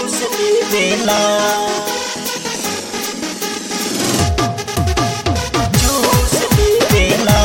चूस लेवेला चूस लेवेला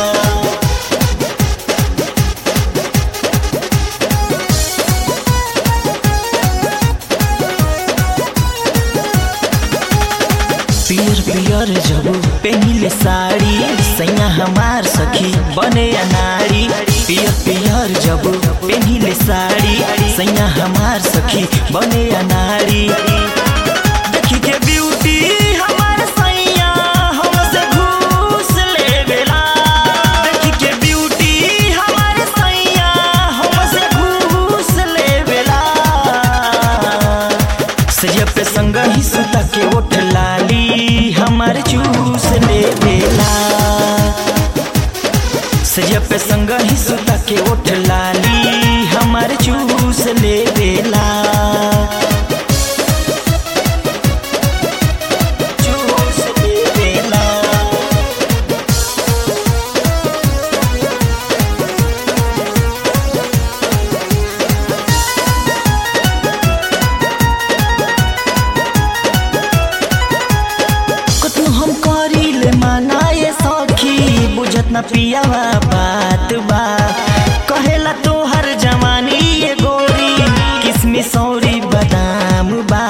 पियर पियर जब पहनिले साड़ी सैया हमार सखी बने अनाड़ी पियर पियर जब पहनिले साड़ी सैया हमार सखी बने अनाड़ी देखी के ब्यूटी हमार सैया हमसे घूस लेवेला देखी के ब्यूटी हमार सैया हमसे घूस लेवेला सैया पे संग ही सुता के उठ लाली हमार चूस लेवेला सैया पे संग ही सुता के उठ लाली हमार चूस लेवेला चूस लेवेला हम करीले मनाए सखी बुझत न पियावा बात बा कहेला तोहर जवानी ये गोरी किसमिस औरी बादाम बा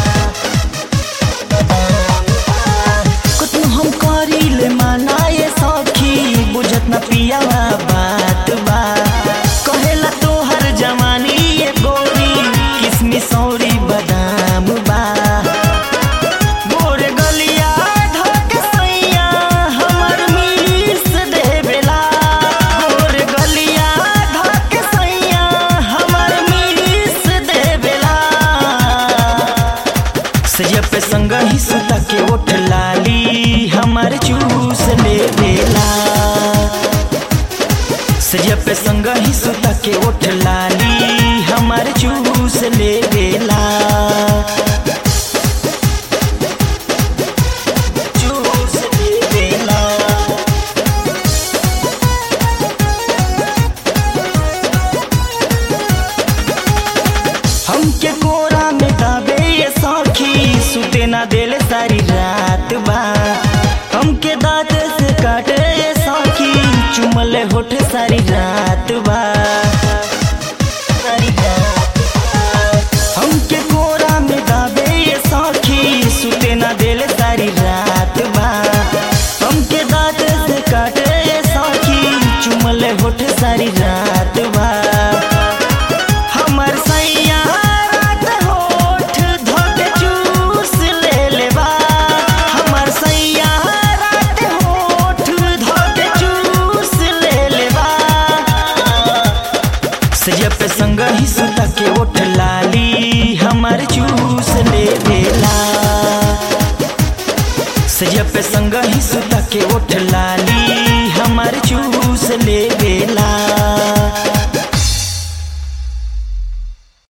कतनो हम करीले मनाए सखी बुझत न पियावा बात बा कहेला तोहर जवानी ये गोरी किसमिस औरी बादाम बा सैया पे संग ही सुता के उठ लाली हमार चूस लेवेला सैया पे संग ही सुता के उठ लाली हमार चूस लेवेला चूस लेवेला हमके कोरा में दाबे ये सखी सुते ना देले सारी रात बा हमके दांत से काटे ये सखी चुमले होठ सारी रात बा हमके कोरा में दाबे ये सखी सुते ना देले सारी रात बा हमके दांत से काटे ये सखी चुमले होठ सारी रात बा हमर सैया सैया पे संग ही सुता के उठ लाली हमार चूस लेवेला सैया पे संग ही सुता के उठ लाली हमार चूस लेवेला।